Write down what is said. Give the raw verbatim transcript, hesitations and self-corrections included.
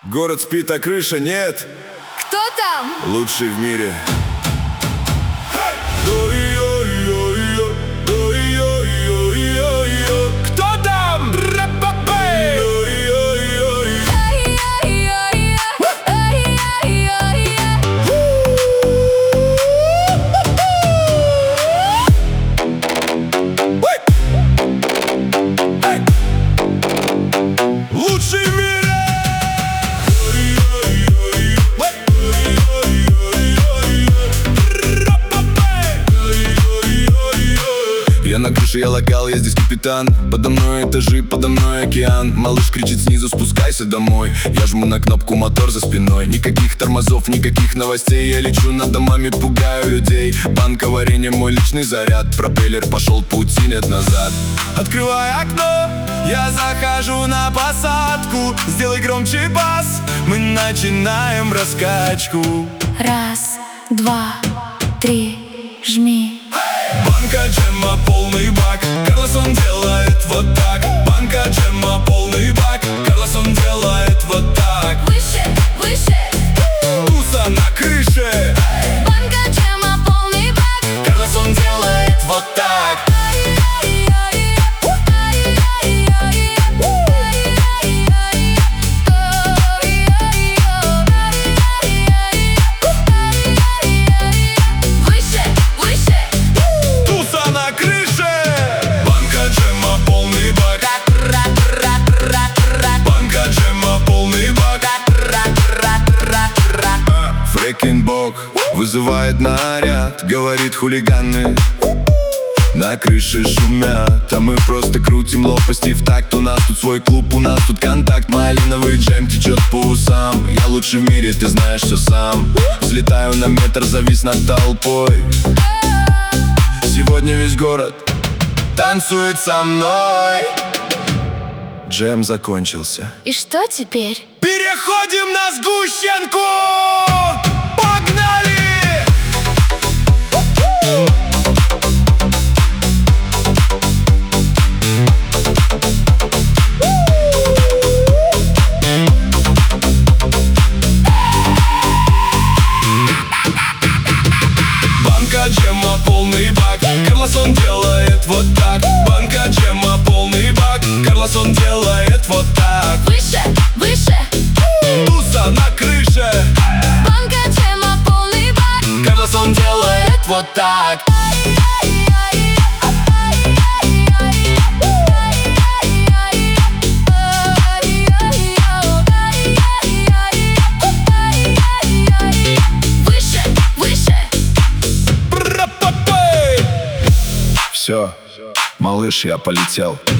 Город спит, а крыша нет. Кто там? Лучший в мире. Кто там? Лучший в мире. Я на крыше, я локал, я здесь капитан. Подо мной этажи, подо мной океан. Малыш кричит снизу, спускайся домой. Я жму на кнопку, мотор за спиной. Никаких тормозов, никаких новостей. Я лечу над домами, пугаю людей. Банка варенья, мой личный заряд. Пропеллер пошел, пути нет назад. Открывай окно, я захожу на посадку. Сделай громче бас, мы начинаем раскачку. Раз, два, три, жми. Банка джема, полный бак. Карлос, он делает вот так. Банка джема, полный бак. Карлос, он делает вот так. Выше, выше. Туса на крыше. Банка джема, полный бак. Карлос, он делает вот так. Выше, выше. Туса на крыше. Банка джема, полный бак. Банка джема, полный бак. Фрекинг-бок вызывает наряд. Говорит, хулиганы на крыше шумят, а мы просто крутим лопасти в такт. У нас тут свой клуб, у нас тут контакт. Малиновый джем течет по усам. Я лучший в мире, ты знаешь все сам. Взлетаю на метр, завис над толпой. Сегодня весь город танцует со мной. Джем закончился. И что теперь? Переходим на сгущенку! Погнали! Банка джема, полный бак. Карлос, он делает вот так. Банка джема, полный бак. Карлос, он делает вот так. Выше, выше. Туса на крыше. Банка джема, полный бак. Карлос, он делает вот так. Выше, выше. Все, малыш, я полетел.